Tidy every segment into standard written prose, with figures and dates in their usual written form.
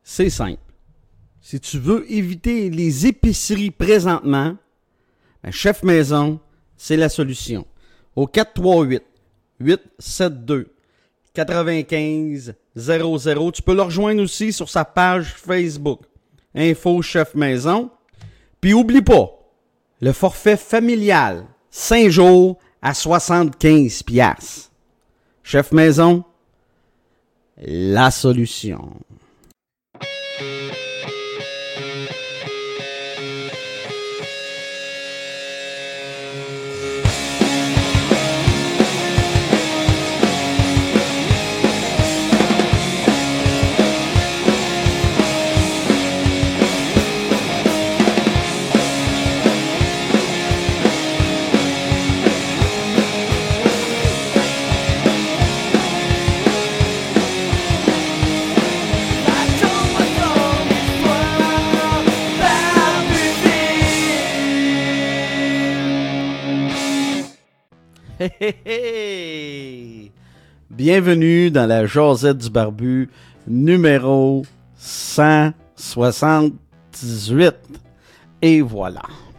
C'est simple. Si tu veux éviter les épiceries présentement, ben Chef Maison, c'est la solution. Au 438-872-9500. Tu peux le rejoindre aussi sur sa page Facebook. Info Chef Maison. Puis oublie pas, le forfait familial, 5 jours à 75 $. Chef Maison, la solution. Hey, hey, hey! Bienvenue dans la Josette du Barbu numéro 178. Et voilà.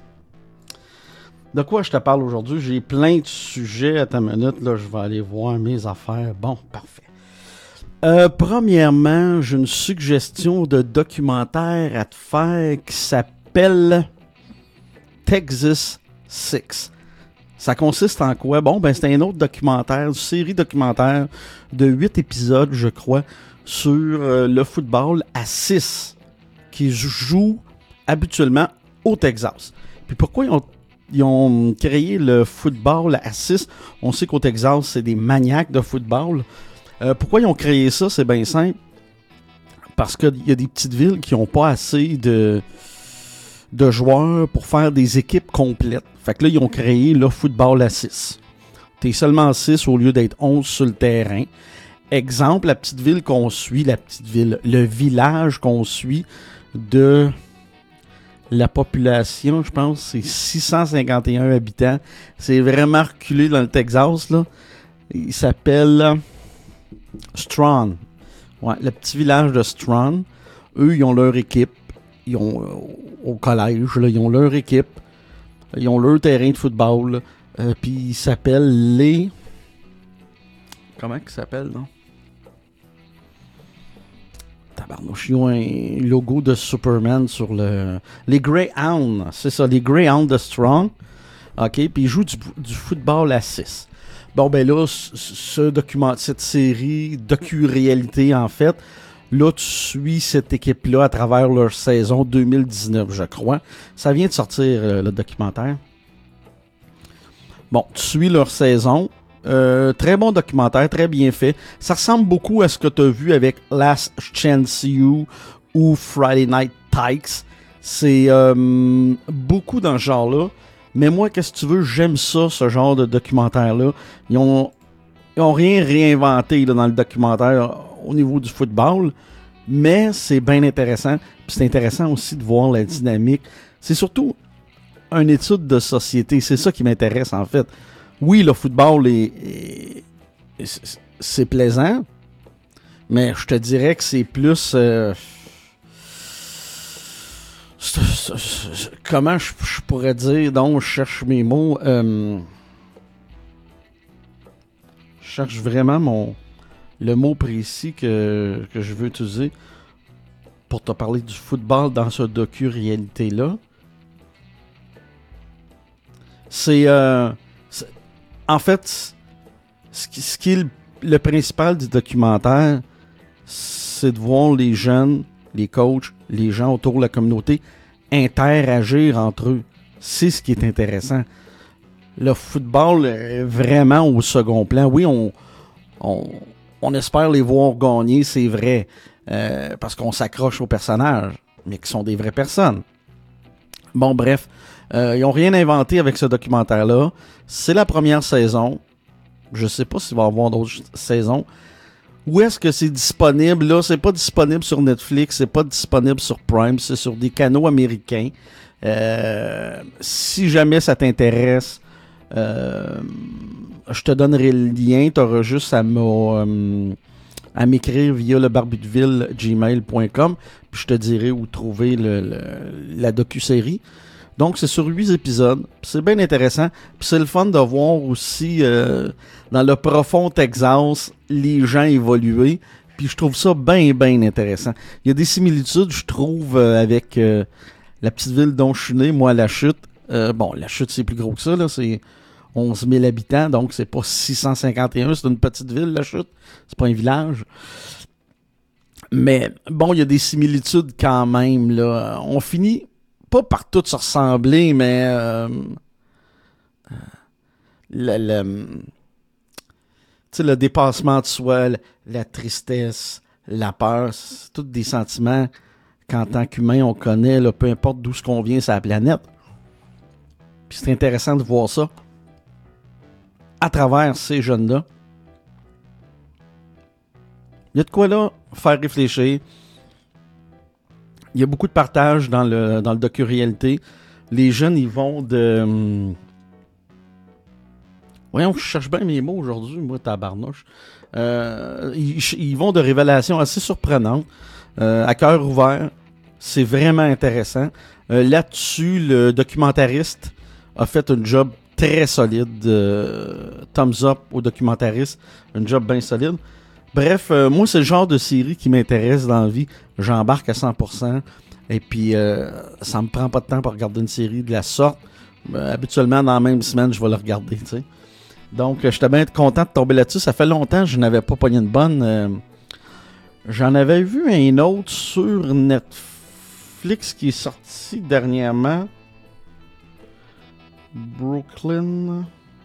De quoi je te parle aujourd'hui? J'ai plein de sujets. Attends une minute, là, je vais aller voir mes affaires. Bon, parfait. Premièrement, j'ai une suggestion de documentaire à te faire qui s'appelle Texas 6. Ça consiste en quoi? Bon, ben c'est un autre documentaire, une série documentaire de 8 épisodes, je crois, sur le football à 6 qui joue habituellement au Texas. Puis pourquoi ils ont créé le football à 6? On sait qu'au Texas, c'est des maniaques de football. Pourquoi ils ont créé ça? C'est bien simple. Parce qu'il y a des petites villes qui n'ont pas assez de joueurs pour faire des équipes complètes. Fait que là, ils ont créé le football à 6. T'es seulement 6 au lieu d'être 11 sur le terrain. Exemple, la petite ville qu'on suit, le village qu'on suit de la population, je pense, c'est 651 habitants. C'est vraiment reculé dans le Texas, là. Il s'appelle Strawn. Ouais, le petit village de Strawn. Eux, ils ont leur équipe. Ils ont au collège, là, ils ont leur équipe. Ils ont leur terrain de football. Puis ils s'appellent les... Comment ils s'appellent, non? Tabarnouche, ils ont un logo de Superman sur le... Les Greyhounds, c'est ça, les Greyhounds de Strong. OK, puis ils jouent du football à 6. Bon, ben là, cette série, docu-réalité, en fait, là, tu suis cette équipe-là à travers leur saison 2019, je crois. Ça vient de sortir, le documentaire. Bon, tu suis leur saison. Très bon documentaire, très bien fait. Ça ressemble beaucoup à ce que tu as vu avec Last Chance You ou Friday Night Tykes. C'est beaucoup dans ce genre-là. Mais moi, qu'est-ce que tu veux? J'aime ça, ce genre de documentaire-là. Ils ont rien réinventé là, dans le documentaire au niveau du football. Mais c'est bien intéressant. Puis c'est intéressant aussi de voir la dynamique. C'est surtout une étude de société. C'est ça qui m'intéresse, en fait. Oui, le football c'est plaisant. Mais je te dirais que c'est plus... comment je pourrais dire? Donc, je cherche mes mots. Je cherche vraiment le mot précis que je veux utiliser pour te parler du football dans ce docu-réalité-là. C'est en fait, ce qui est le principal du documentaire, c'est de voir les jeunes, les coachs, les gens autour de la communauté interagir entre eux. C'est ce qui est intéressant. Le football est vraiment au second plan. Oui, on espère les voir gagner, c'est vrai, parce qu'on s'accroche aux personnages, mais qui sont des vraies personnes. Bon, bref, ils n'ont rien inventé avec ce documentaire-là. C'est la première saison. Je ne sais pas s'il va y avoir d'autres saisons. Où est-ce que c'est disponible? Là, c'est pas disponible sur Netflix, c'est pas disponible sur Prime, c'est sur des canaux américains. Si jamais ça t'intéresse, je te donnerai le lien. Tu auras juste à me à m'écrire via le barbudeville@gmail.com, puis je te dirai où trouver la docu-série. Donc, c'est sur 8 épisodes. Puis c'est bien intéressant. Puis c'est le fun de voir aussi, dans le profond Texas, les gens évoluer. Puis je trouve ça bien, bien intéressant. Il y a des similitudes, je trouve, avec la petite ville dont je suis né, moi, La Chute. Bon, La Chute, c'est plus gros que ça, là. C'est 11 000 habitants, donc c'est pas 651. C'est une petite ville, La Chute. C'est pas un village. Mais bon, il y a des similitudes quand même, là. On finit pas par toutes se ressembler, mais le dépassement de soi, la tristesse, la peur, c'est tous des sentiments qu'en tant qu'humain, on connaît, là, peu importe d'où ce qu'on vient sur la planète. Puis c'est intéressant de voir ça à travers ces jeunes-là. Il y a de quoi là faire réfléchir. Il y a beaucoup de partage dans le docu-réalité. Les jeunes, ils vont de... Voyons, je cherche bien mes mots aujourd'hui, moi, tabarnouche. Ils vont de révélations assez surprenantes, à cœur ouvert. C'est vraiment intéressant. Là-dessus, le documentariste a fait un job très solide. Thumbs up au documentariste. Un job bien solide. Bref, moi, c'est le genre de série qui m'intéresse dans la vie. J'embarque à 100%. Et puis, ça me prend pas de temps pour regarder une série de la sorte. Habituellement, dans la même semaine, je vais la regarder, tu sais. Donc, j'étais bien content de tomber là-dessus. Ça fait longtemps que je n'avais pas pogné une bonne. J'en avais vu un autre sur Netflix qui est sorti dernièrement. Brooklyn.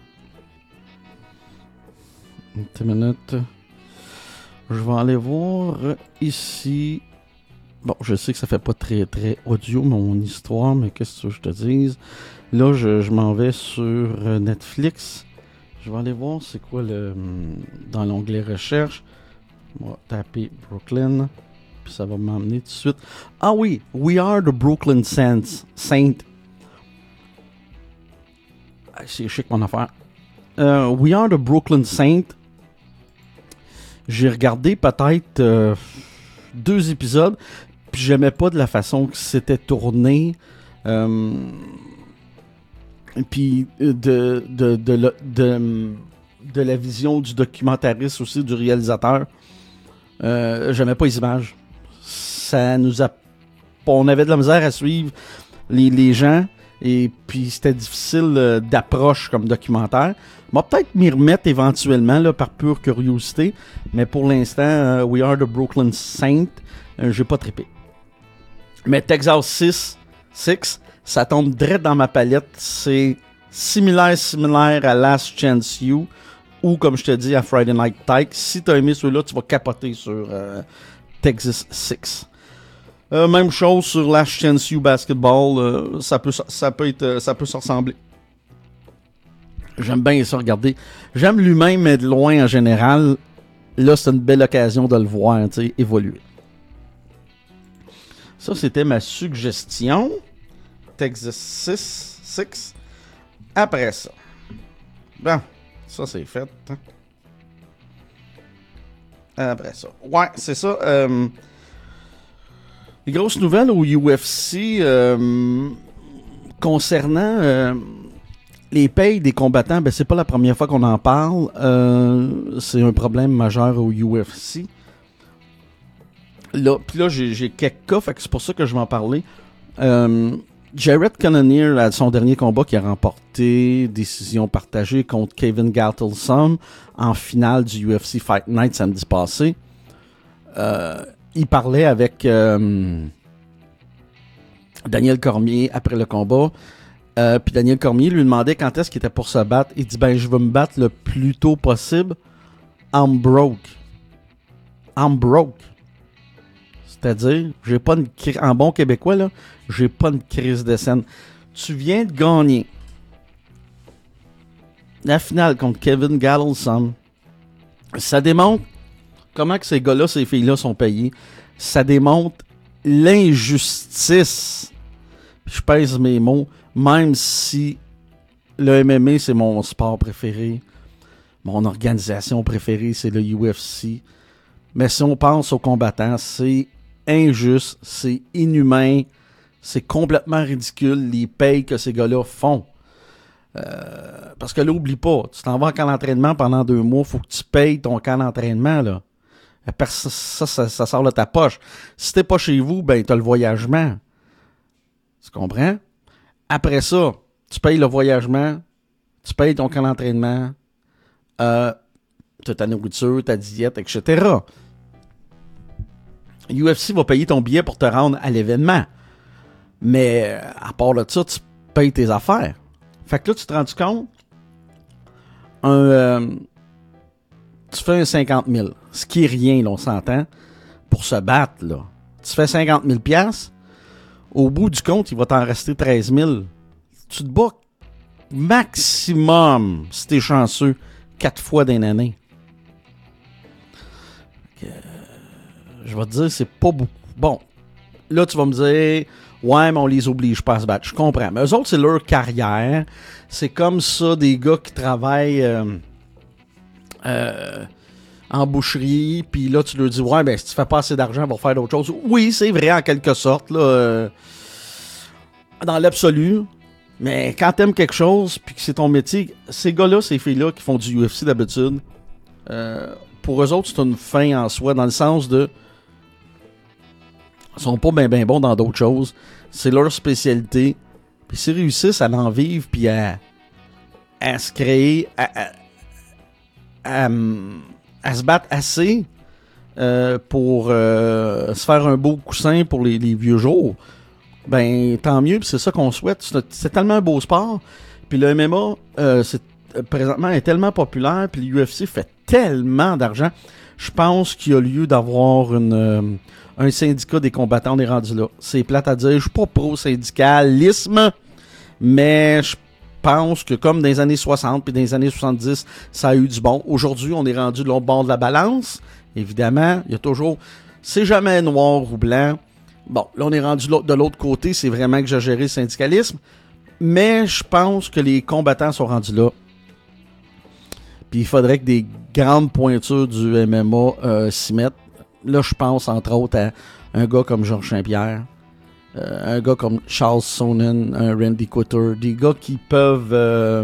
Une petite minute. Je vais aller voir ici. Bon, je sais que ça fait pas très très audio mon histoire, mais qu'est-ce que je te dise? Là, je m'en vais sur Netflix. Je vais aller voir c'est quoi dans l'onglet recherche. On va taper Brooklyn. Puis ça va m'emmener tout de suite. Ah oui, We Are the Brooklyn Saints. C'est chic mon affaire. We Are the Brooklyn Saints. J'ai regardé peut-être 2 épisodes. Puis j'aimais pas de la façon que c'était tourné. Puis de la vision du documentariste aussi, du réalisateur. J'aimais pas les images. On avait de la misère à suivre les gens. Et puis c'était difficile d'approche comme documentaire. On va peut-être m'y remettre éventuellement là, par pure curiosité. Mais pour l'instant, We Are the Brooklyn Saints, j'ai pas trippé. Mais Texas 6, ça tombe direct dans ma palette. C'est similaire à Last Chance You ou, comme je te dis, à Friday Night Tike. Si tu as aimé ceux-là, tu vas capoter sur Texas 6. Même chose sur Last Chance You Basketball. Ça peut se ressembler. J'aime bien ça regarder. J'aime l'humain, mais de loin en général. Là, c'est une belle occasion de le voir évoluer. Ça, c'était ma suggestion. Texas 6. Après ça. Bon, ça, c'est fait. Hein? Après ça. Ouais, c'est ça. Les grosses nouvelles au UFC concernant les payes des combattants, ben c'est pas la première fois qu'on en parle. C'est un problème majeur au UFC. Puis là, j'ai quelques cas, fait que c'est pour ça que je vais en parler. Jared Cannonier, à son dernier combat, qui a remporté décision partagée contre Kevin Gastelum en finale du UFC Fight Night samedi passé. Il parlait avec Daniel Cormier après le combat. Puis Daniel Cormier lui demandait quand est-ce qu'il était pour se battre. Il dit je veux me battre le plus tôt possible. I'm broke. C'est-à-dire, j'ai pas en bon québécois, là, j'ai pas une crise de scène. Tu viens de gagner la finale contre Kevin Gastelum. Ça démontre comment que ces gars-là, ces filles-là sont payés. Ça démontre l'injustice. Je pèse mes mots. Même si le MMA, c'est mon sport préféré, mon organisation préférée, c'est le UFC. Mais si on pense aux combattants, c'est injuste, c'est inhumain, c'est complètement ridicule les payes que ces gars-là font. Parce que là, oublie pas, tu t'en vas en camp d'entraînement pendant 2 mois, il faut que tu payes ton camp d'entraînement, là. Ça sort de ta poche. Si t'es pas chez vous, ben t'as le voyagement. Tu comprends? Après ça, tu payes le voyagement, tu payes ton camp d'entraînement, t'as ta nourriture, ta diète, etc. UFC va payer ton billet pour te rendre à l'événement. Mais à part de ça, tu payes tes affaires. Fait que là, tu te rends compte, tu fais un 50 000, ce qui est rien, là, on s'entend, pour se battre, là. Tu fais 50 000 $, au bout du compte, il va t'en rester 13 000. Tu te bats maximum, si t'es chanceux, 4 fois dans une année. Je vais te dire, c'est pas beaucoup. Bon, là, tu vas me dire, ouais, mais on les oblige pas à se battre. Je comprends. Mais eux autres, c'est leur carrière. C'est comme ça, des gars qui travaillent en boucherie, puis là, tu leur dis, ouais, ben, si tu fais pas assez d'argent pour faire d'autres choses. Oui, c'est vrai, en quelque sorte, là, dans l'absolu. Mais quand t'aimes quelque chose, puis que c'est ton métier, ces gars-là, ces filles-là qui font du UFC d'habitude, pour eux autres, c'est une fin en soi, dans le sens de... Ils sont pas bien bons dans d'autres choses. C'est leur spécialité. Puis s'ils réussissent à en vivre, puis à se créer, à se battre assez pour se faire un beau coussin pour les vieux jours, ben tant mieux, puis c'est ça qu'on souhaite. C'est tellement un beau sport. Puis le MMA, présentement, est tellement populaire, puis l'UFC fait tellement d'argent. Je pense qu'il y a lieu d'avoir un syndicat des combattants. On est rendu là. C'est plate à dire. Je suis pas pro-syndicalisme, mais je pense que comme dans les années 60 puis dans les années 70, ça a eu du bon. Aujourd'hui, on est rendu de l'autre bord de la balance. Évidemment, il y a toujours... C'est jamais noir ou blanc. Bon, là, on est rendu de l'autre côté. C'est vraiment exagéré le syndicalisme. Mais je pense que les combattants sont rendus là. Puis il faudrait que des grandes pointures du MMA s'y mettent. Là, je pense entre autres à un gars comme Georges Saint-Pierre, un gars comme Charles Sonnen, un Randy Couture, des gars qui peuvent...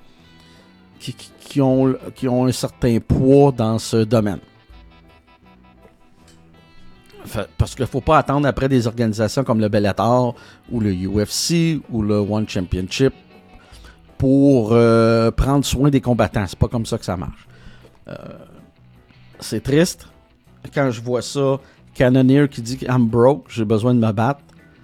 qui ont un certain poids dans ce domaine. Parce qu'il ne faut pas attendre après des organisations comme le Bellator ou le UFC ou le One Championship pour prendre soin des combattants. C'est pas comme ça que ça marche. C'est triste. Quand je vois ça, Cannonier qui dit « I'm broke, j'ai besoin de me battre »,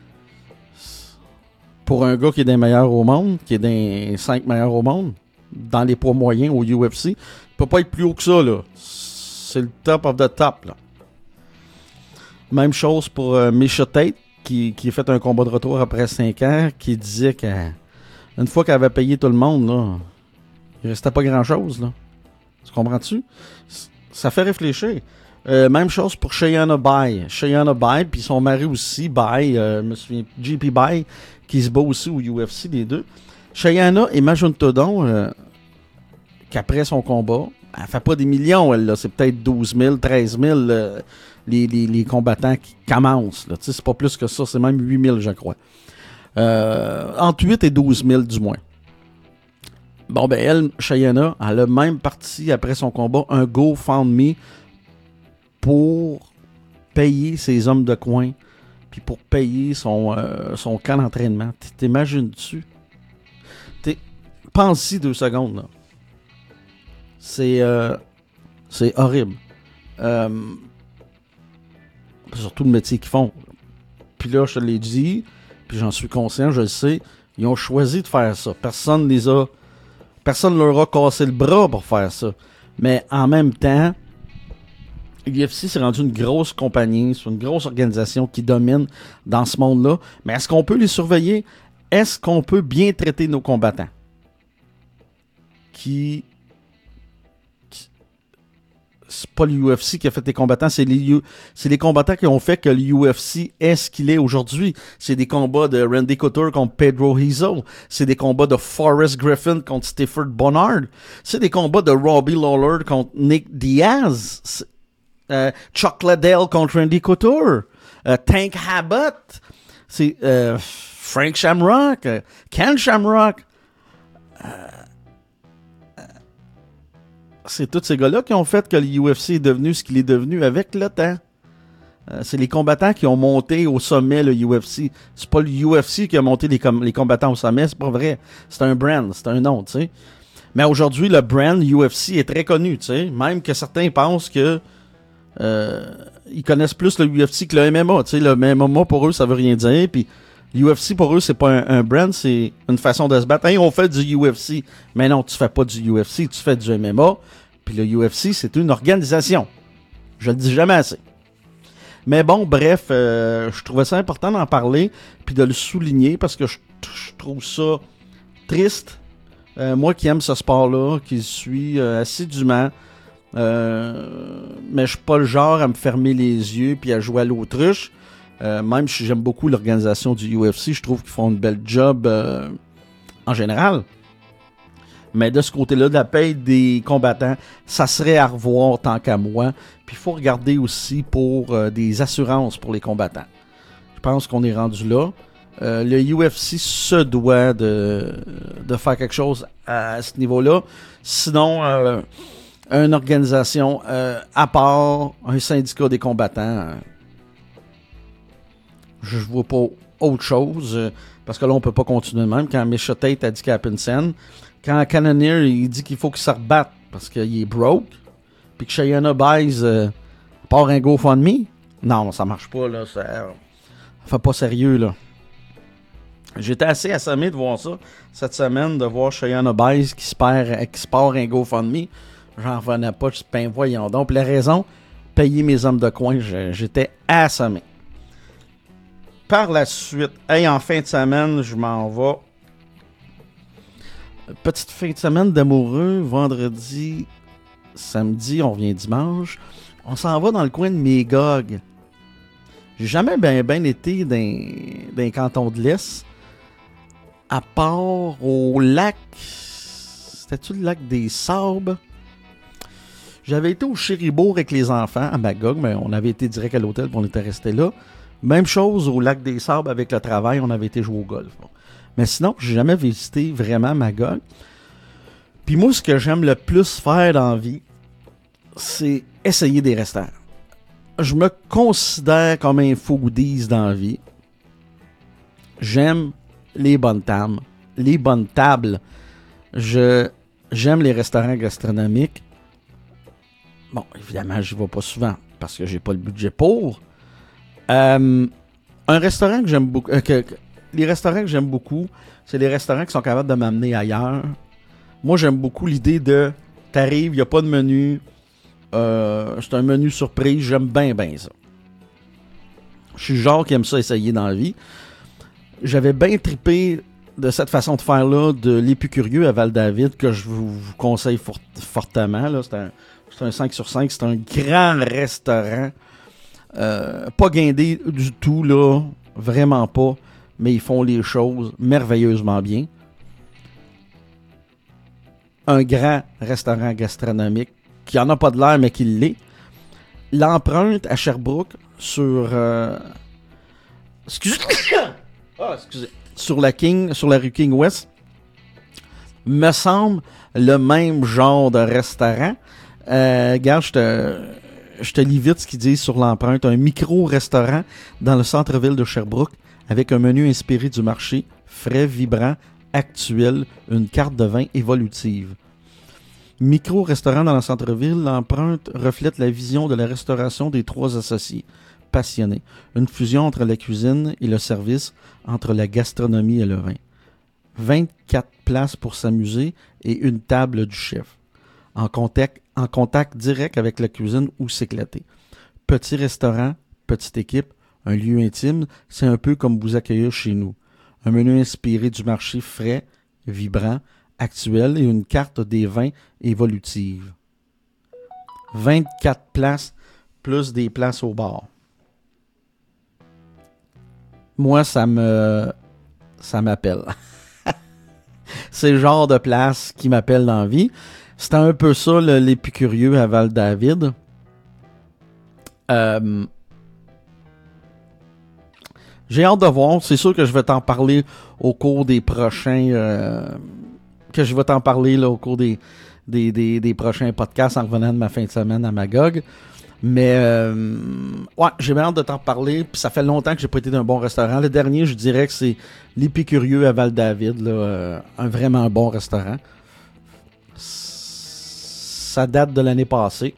pour un gars qui est des meilleurs au monde, qui est des 5 meilleurs au monde, dans les poids moyens au UFC, il peut pas être plus haut que ça, là. C'est le top of the top, là. Même chose pour Miesha Tate, qui a fait un combat de retour après 5 ans, qui disait qu'une fois qu'elle avait payé tout le monde, là, il restait pas grand-chose, là. Tu comprends-tu? Ça fait réfléchir. Même chose pour Shayna Bay. Shayna Bay, puis son mari aussi, Bay, je me souviens, JP Bay, qui se bat aussi au UFC, les deux. Shayna, imagine-toi donc qu'après son combat, elle fait pas des millions, elle, là. C'est peut-être 12 000, 13 000 les combattants qui commencent. Là. C'est pas plus que ça, c'est même 8 000, je crois. Entre 8 et 12 000, du moins. Bon, ben elle, Shayna, elle a même parti après son combat un GoFundMe pour payer ses hommes de coin, puis pour payer son camp d'entraînement. T'imagines-tu? Pense-y 2 secondes, là. C'est horrible. Surtout le métier qu'ils font. Puis là, je te l'ai dit, puis j'en suis conscient, je le sais, ils ont choisi de faire ça. Personne leur a cassé le bras pour faire ça. Mais en même temps, l'UFC s'est rendu une grosse compagnie, c'est une grosse organisation qui domine dans ce monde-là. Mais est-ce qu'on peut les surveiller? Est-ce qu'on peut bien traiter nos combattants? C'est pas l'UFC qui a fait les combattants, c'est les combattants qui ont fait que l'UFC est ce qu'il est aujourd'hui. C'est des combats de Randy Couture contre Pedro Hizo. C'est des combats de Forrest Griffin contre Stafford Bonnard. C'est des combats de Robbie Lawler contre Nick Diaz. Chocolate Dale contre Randy Couture. Tank Abbott. C'est Frank Shamrock. Ken Shamrock. C'est tous ces gars-là qui ont fait que l'UFC est devenu ce qu'il est devenu avec le temps. C'est les combattants qui ont monté au sommet le UFC. C'est pas le UFC qui a monté les combattants au sommet, c'est pas vrai. C'est un brand, c'est un nom, tu sais. Mais aujourd'hui, le brand UFC est très connu, tu sais. Même que certains pensent que ils connaissent plus le UFC que le MMA, tu sais. Le MMA, pour eux, ça veut rien dire. Puis l'UFC, pour eux, c'est pas un brand, c'est une façon de se battre. Hey, on fait du UFC. Mais non, tu fais pas du UFC, tu fais du MMA. Puis le UFC, c'est une organisation. Je le dis jamais assez. Mais bon, bref, je trouvais ça important d'en parler puis de le souligner parce que je trouve ça triste. Moi qui aime ce sport-là, qui le suis assidûment, mais je suis pas le genre à me fermer les yeux puis à jouer à l'autruche. Même si j'aime beaucoup l'organisation du UFC, je trouve qu'ils font une belle job en général. Mais de ce côté-là, de la paye des combattants, ça serait à revoir tant qu'à moi. Puis il faut regarder aussi pour des assurances pour les combattants. Je pense qu'on est rendu là. Le UFC se doit de faire quelque chose à ce niveau-là. Sinon, une organisation à part, un syndicat des combattants, je vois pas autre chose. Parce que là, on peut pas continuer de même. Quand Misha Tate a dit qu'il a Pinsen, quand Cannonier il dit qu'il faut qu'il se rebatte parce qu'il est broke, puis que Shayna Buys part un GoFundMe, non, ça marche pas, là. Ça fait pas sérieux, là. J'étais assez assommé de voir ça cette semaine, de voir Shayna Buys qui se part un GoFundMe. J'en revenais pas, je dis, ben voyons donc. Puis la raison, payer mes hommes de coin, j'étais assommé. Par la suite, en fin de semaine, je m'en vais. Petite fin de semaine d'amoureux, vendredi, samedi, on revient dimanche. On s'en va dans le coin de Magog. J'ai jamais bien été dans canton de l'Est, à part au lac. C'était-tu le lac des Sables? J'avais été au Chéribourg avec les enfants, à Magog, mais on avait été direct à l'hôtel, puis on était resté là. Même chose au lac des Sables avec le travail, on avait été jouer au golf. Bon. Mais sinon, j'ai jamais visité vraiment Magog. Puis moi, ce que j'aime le plus faire dans la vie, c'est essayer des restaurants. Je me considère comme un foodies dans la vie. J'aime les bonnes tables. J'aime les restaurants gastronomiques. Bon, évidemment, j'y vais pas souvent parce que j'ai pas le budget pour. Un restaurant que j'aime beaucoup... les restaurants que j'aime beaucoup, c'est les restaurants qui sont capables de m'amener ailleurs. Moi, j'aime beaucoup l'idée de... T'arrives, il n'y a pas de menu. C'est un menu surprise. J'aime bien ça. Je suis le genre qui aime ça essayer dans la vie. J'avais bien trippé de cette façon de faire-là de l'Épicurieux à Val-David que je vous conseille fortement. Là. C'est un 5 sur 5. C'est un grand restaurant. Pas guindé du tout, là. Vraiment pas. Mais ils font les choses merveilleusement bien. Un grand restaurant gastronomique qui en a pas de l'air, mais qui l'est. L'empreinte à Sherbrooke sur... excusez. Sur la rue King West, me semble le même genre de restaurant. Regarde, je te lis vite ce qu'ils disent sur l'empreinte. Un micro-restaurant dans le centre-ville de Sherbrooke avec un menu inspiré du marché, frais, vibrant, actuel, une carte de vin évolutive. Micro-restaurant dans le centre-ville, l'empreinte reflète la vision de la restauration des trois associés passionnés. Une fusion entre la cuisine et le service, entre la gastronomie et le vin. 24 places pour s'amuser et une table du chef. En contact direct avec la cuisine ou s'éclater. Petit restaurant, petite équipe, un lieu intime, c'est un peu comme vous accueillir chez nous. Un menu inspiré du marché frais, vibrant, actuel et une carte des vins évolutive. 24 places plus des places au bar. Moi, ça m'appelle. C'est le genre de place qui m'appelle dans la vie. C'était un peu ça, l'Épicurieux à Val-David. J'ai hâte de voir. C'est sûr que je vais t'en parler au cours des prochains... au cours des prochains podcasts en revenant de ma fin de semaine à Magog. Mais ouais, j'ai bien hâte de t'en parler. Puis ça fait longtemps que j'ai pas été dans un bon restaurant. Le dernier, je dirais que c'est l'Épicurieux à Val-David. Là, un vraiment bon restaurant. Ça date de l'année passée.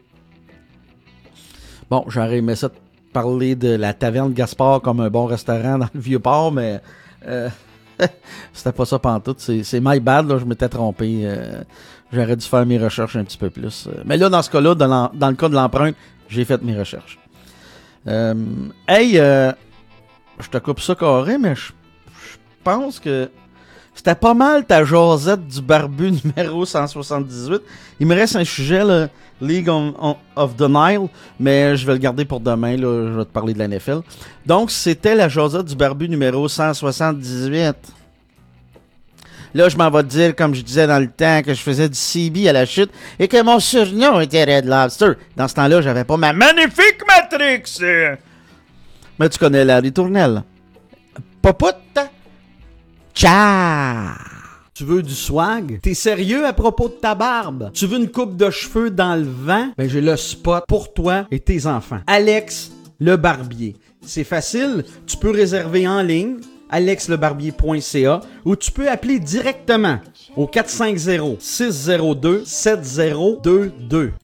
Bon, j'aurais aimé ça parler de la Taverne Gaspard comme un bon restaurant dans le Vieux-Port, mais c'était pas ça pantoute. C'est my bad, là, je m'étais trompé. J'aurais dû faire mes recherches un petit peu plus. Mais là, dans ce cas-là, dans le cas de l'empreinte, j'ai fait mes recherches. Je te coupe ça carré, mais je pense que c'était pas mal ta jasette du barbu numéro 178. Il me reste un sujet, là, League of the Nile, mais je vais le garder pour demain. Là, je vais te parler de la NFL. Donc, c'était la jasette du barbu numéro 178. Là, je m'en vais te dire, comme je disais dans le temps, que je faisais du CB à la chute et que mon surnom était Red Lobster. Dans ce temps-là, j'avais pas ma magnifique Matrix. Mais tu connais Larry Tournelle. Popoute. Ciao! Tu veux du swag? T'es sérieux à propos de ta barbe? Tu veux une coupe de cheveux dans le vent? Ben, j'ai le spot pour toi et tes enfants. Alex le Barbier. C'est facile. Tu peux réserver en ligne. alexlebarbier.ca ou tu peux appeler directement au 450-602-7022.